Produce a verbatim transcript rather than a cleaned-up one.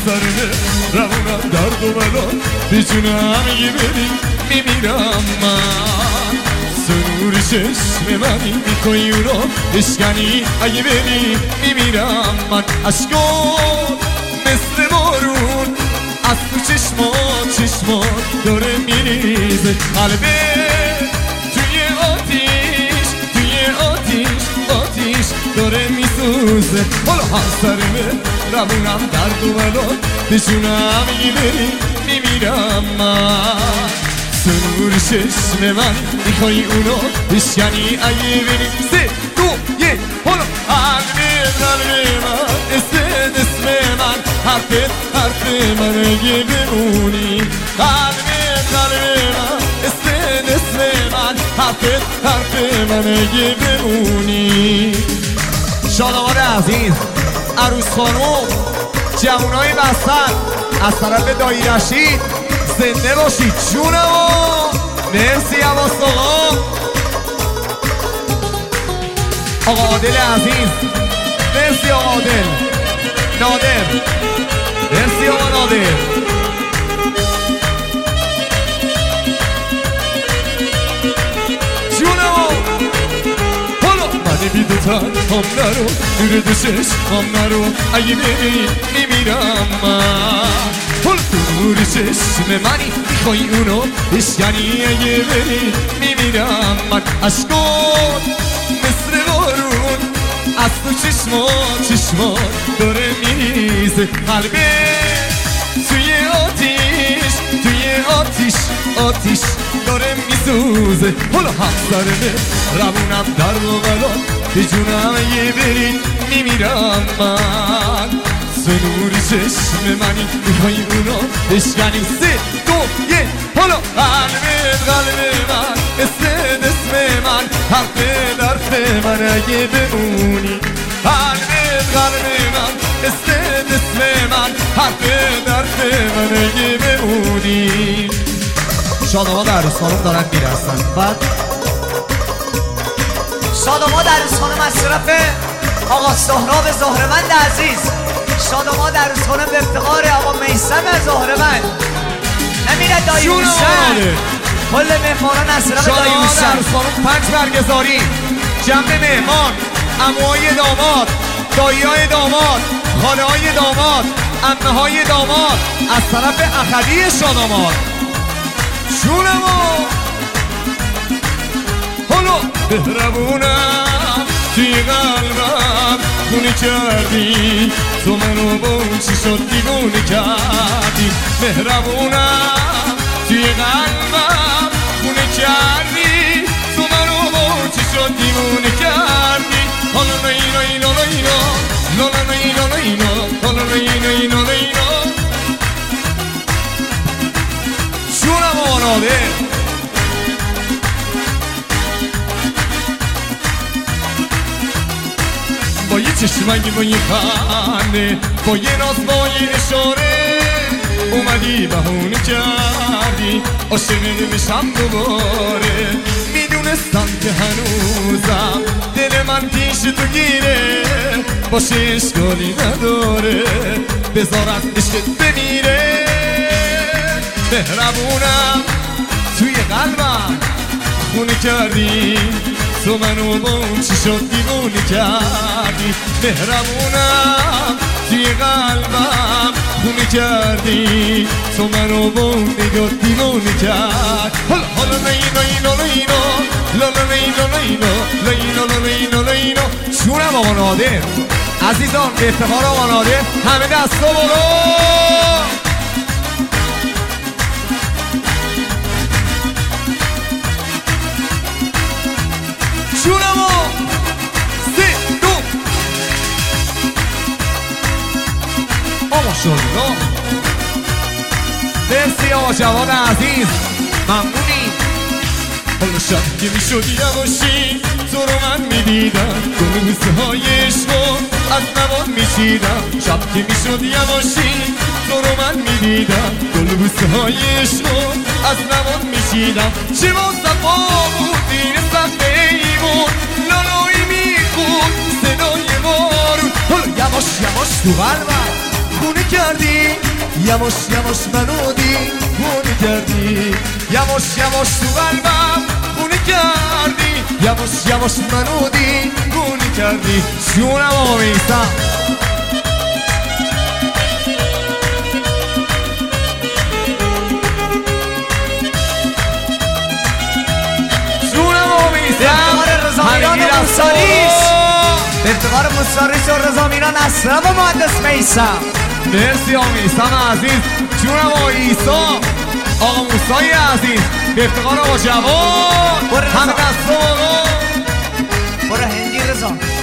همسرمه روونم درد و بلا به جونم اگه بری میمیرم من سرور چشم منی میکنی او را بشکنی اگه بری میمیرم من اشکات مثل بارون از تو چشمات چشمات داره میریزه قلبه توی آتیش توی آتیش آتیش داره میسوزه حالا همسرمه روونم درد و بلا به جونم اگه بری میمیرم من سرور چشم من میخوای اونو بشکنی اگه بری سه دو یک حالا قلب قلب من اسم اسم من حرفت حرف من اگه بمونی قلب قلب من اسم اسم من حرفت حرف من اگه بمونی شادوان عزیز عروس خانم جوانای بستر از طرف دایی رشید زنده باشید جونمو مرسی عباس آقا آقا عادل عزیز مرسی آقا عادل نادر مرسی آقا نادر جونمو منی بی دوتن هم نرو دور دوشش هم نرو اگه بری میمیرم من پل دور چشم منی میخوای اونو بشکنی اگه بری میمیرم من اشکات مثل بارون از تو چشمات چشمات داره میریزه قلبه توی آتیش توی آتیش آتیش داره میسوزه حالا همسرمه روونم درد و بلا به جونم اگه بری میمیرم من سنور چشم منی میخوای اونو بشکنی سه دو یک حالا قلب قلب من اسم اسم من حرف درف من اگه بمونی قلب قلب من اسم اسم من حرف درف من اگه بمونی شادما در عروس خانم دارن میرسن بعد شادما در عروس خانم از طرف آقا سهراب زهرمند عزیز شادما در عروس خانم به افتقار آقا میثم زهرمند نمیره دایی حسین کل مهمانان از طرف دایی شادما حسین در عروس خانم پنج برگزاری جنب مهمان عموهای داماد دایی‌های داماد خاله‌های داماد عمه‌های داماد از طرف اخوی شادما جونمو حالا بهربونم توی قلبم خونه کردی تو منو با اون چی شد دیوونه کردی مهربونم توی قلبم خونه کردی تو منو با اون چی شد دیوونه کردی حالا نینا اینا نینا لالا نینا نینا حالا نینا اینا نینا جونم آناده با یه چشمنگی با یه خنده با یه ناز با یه اشاره اومدی بهونه کردی عاشق نمیشم دوباره میدونستم که هنوزم دل من پیش تو گیره باشه اشکالی نداره بذار از عشقت بمیره مهربونم توی قلبم خونه کردی تو منو با اون چی شد دیوونه کردی مهربونم توی قلبم خونه کردی تو منو با اون نگاه دیوونه کرد حالا حالا لینا لینا لینا لالا لینا لینا لینا لینا لینا شونم آقا نادر عزیزان به افتخار آقا نادر همه دستا برو جونمو سه دو آقا شلگاه مرسی آقا جوان عزیز ممنونی حالا شب که میشد یواشی تو رو من میدیدم گلوزه های عشقو از نوان میچیدم شب که میشد یواشی تو رو من میدیدم گلوزه های عشقو از نوان میچیدم چه با صفا بود دین صفحه ای بود لالایی میخود صدای بارون حالا یواش یواش تو قلبم خونه کردی یواش یواش منو دیوونه کردی یواش یواش تو قلبم خونه کردی یواش یواش منو دیوونه کردی جونم آقا میثم جونم آقا میثم رضامیران موساریس به افتخار موساریس و رضامیران اشرف و مهندس میثم مرسی آقا میثم عزیز جونم آقا عیسی آقا موسای عزیز به افتخار آقا جواد همه دست آقا برو هندی رضا